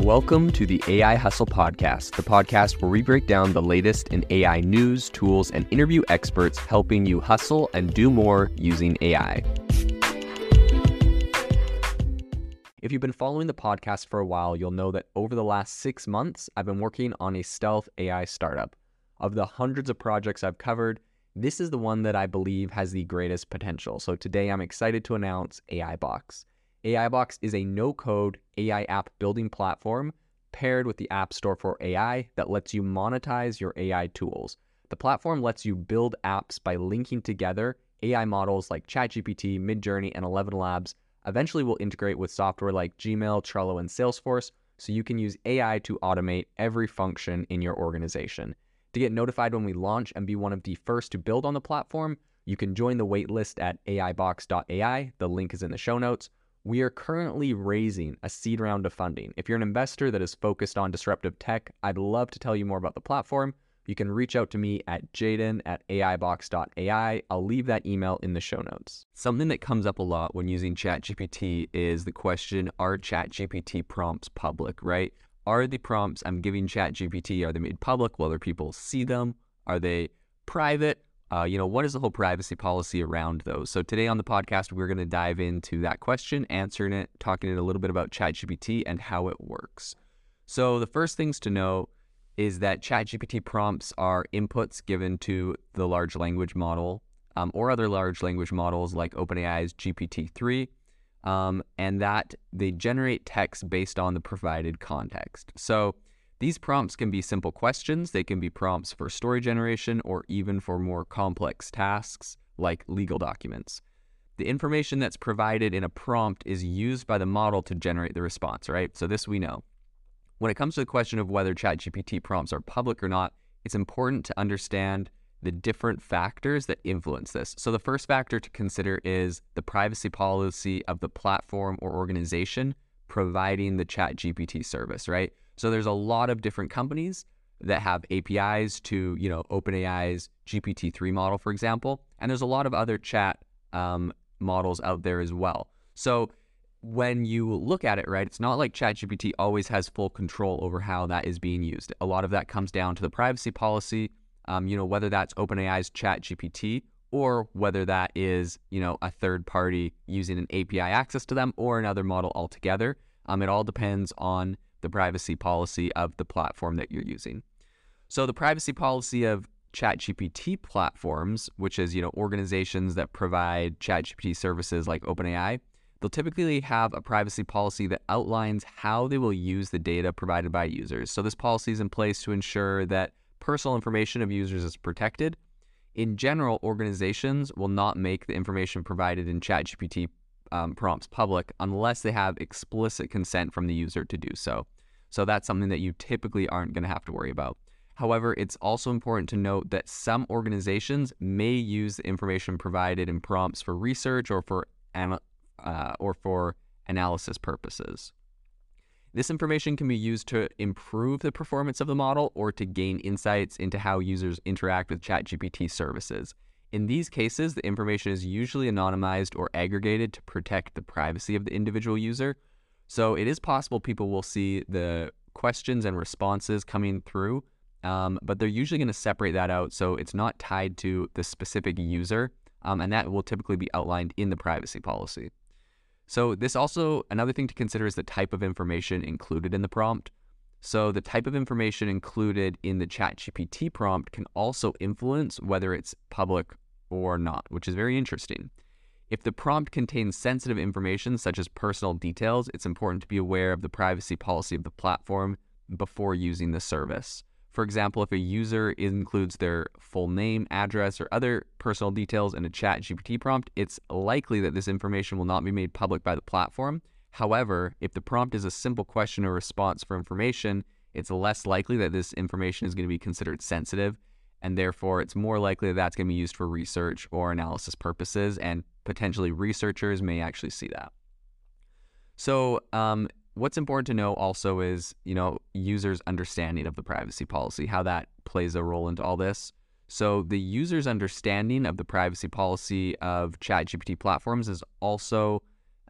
Welcome to the AI Hustle Podcast, the podcast where we break down the latest in AI news, tools, and interview experts helping you hustle and do more using AI. If you've been following the podcast for a while, you'll know that over the last 6 months, I've been working on a stealth AI startup. Of the hundreds of projects I've covered, this is the one that I believe has the greatest potential. So today I'm excited to announce AIBox. AIBox is a no-code AI app building platform paired with the App Store for AI that lets you monetize your AI tools. The platform lets you build apps by linking together AI models like ChatGPT, Midjourney, and ElevenLabs. Eventually will integrate with software like Gmail, Trello, and Salesforce, so you can use AI to automate every function in your organization. To get notified when we launch and be one of the first to build on the platform, you can join the waitlist at aibox.ai. The link is in the show notes. We are currently raising a seed round of funding. If you're an investor that is focused on disruptive tech, I'd love to tell you more about the platform. You can reach out to me at jaden@aibox.ai. I'll leave that email in the show notes. Something that comes up a lot when using ChatGPT is the question, are ChatGPT prompts public, right? Are the prompts I'm giving ChatGPT, are they made public? Will other people see them? Are they private? What is the whole privacy policy around those? So today on the podcast, we're going to dive into that question, answering it, talking a little bit about ChatGPT and how it works. So the first things to know is that ChatGPT prompts are inputs given to the large language model or other large language models like OpenAI's GPT-3, and that they generate text based on the provided context. So these prompts can be simple questions, they can be prompts for story generation, or even for more complex tasks like legal documents. The information that's provided in a prompt is used by the model to generate the response, right? So this we know. When it comes to the question of whether ChatGPT prompts are public or not, it's important to understand the different factors that influence this. So the first factor to consider is the privacy policy of the platform or organization providing the ChatGPT service, right? So there's a lot of different companies that have APIs to, OpenAI's GPT-3 model, for example, and there's a lot of other chat models out there as well. So when you look at it, right, it's not like ChatGPT always has full control over how that is being used. A lot of that comes down to the privacy policy, whether that's OpenAI's ChatGPT or whether that is, a third party using an API access to them or another model altogether. It all depends on the privacy policy of the platform that you're using. So the privacy policy of ChatGPT platforms, which is, organizations that provide ChatGPT services like OpenAI, they'll typically have a privacy policy that outlines how they will use the data provided by users. So this policy is in place to ensure that personal information of users is protected. In general, organizations will not make the information provided in ChatGPT prompts public unless they have explicit consent from the user to do so. So that's something that you typically aren't going to have to worry about. However, it's also important to note that some organizations may use the information provided in prompts for research or for analysis purposes. This information can be used to improve the performance of the model or to gain insights into how users interact with ChatGPT services. In these cases, the information is usually anonymized or aggregated to protect the privacy of the individual user. So it is possible people will see the questions and responses coming through, but they're usually going to separate that out so it's not tied to the specific user, and that will typically be outlined in the privacy policy. So this also, another thing to consider is the type of information included in the prompt. So the type of information included in the ChatGPT prompt can also influence whether it's public or not, which is very interesting. If the prompt contains sensitive information such as personal details, it's important to be aware of the privacy policy of the platform before using the service. For example, if a user includes their full name, address, or other personal details in a ChatGPT prompt, it's likely that this information will not be made public by the platform. However, if the prompt is a simple question or response for information, it's less likely that this information is going to be considered sensitive, and therefore it's more likely that that's going to be used for research or analysis purposes, and potentially researchers may actually see that. So what's important to know also is, users' understanding of the privacy policy, how that plays a role into all this. So the user's understanding of the privacy policy of ChatGPT platforms is also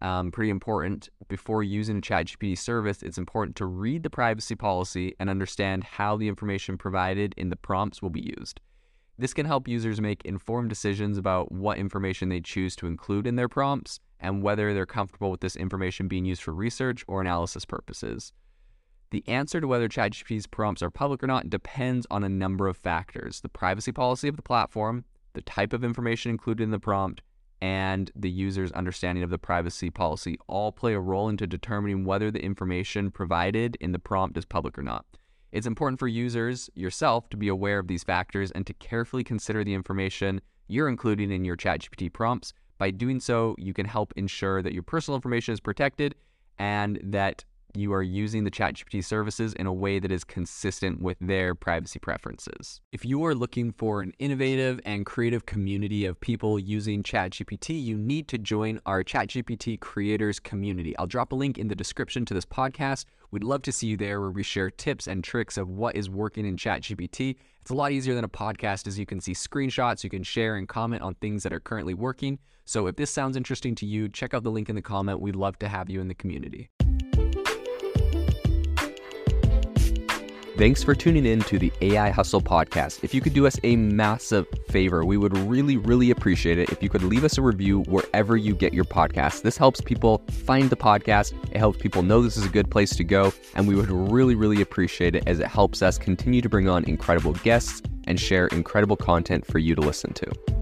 pretty important. Before using a ChatGPT service, it's important to read the privacy policy and understand how the information provided in the prompts will be used. This can help users make informed decisions about what information they choose to include in their prompts and whether they're comfortable with this information being used for research or analysis purposes. The answer to whether ChatGPT's prompts are public or not depends on a number of factors: the privacy policy of the platform, the type of information included in the prompt, and the user's understanding of the privacy policy all play a role into determining whether the information provided in the prompt is public or not. It's important for users yourself to be aware of these factors and to carefully consider the information you're including in your ChatGPT prompts. By doing so, you can help ensure that your personal information is protected and that you are using the ChatGPT services in a way that is consistent with their privacy preferences. If you are looking for an innovative and creative community of people using ChatGPT, you need to join our ChatGPT creators community. I'll drop a link in the description to this podcast. We'd love to see you there, where we share tips and tricks of what is working in ChatGPT. It's a lot easier than a podcast, as you can see screenshots, you can share and comment on things that are currently working. So if this sounds interesting to you, check out the link in the comment. We'd love to have you in the community. Thanks for tuning in to the AI Hustle podcast. If you could do us a massive favor, we would really, really appreciate it if you could leave us a review wherever you get your podcasts. This helps people find the podcast. It helps people know this is a good place to go. And we would really, really appreciate it, as it helps us continue to bring on incredible guests and share incredible content for you to listen to.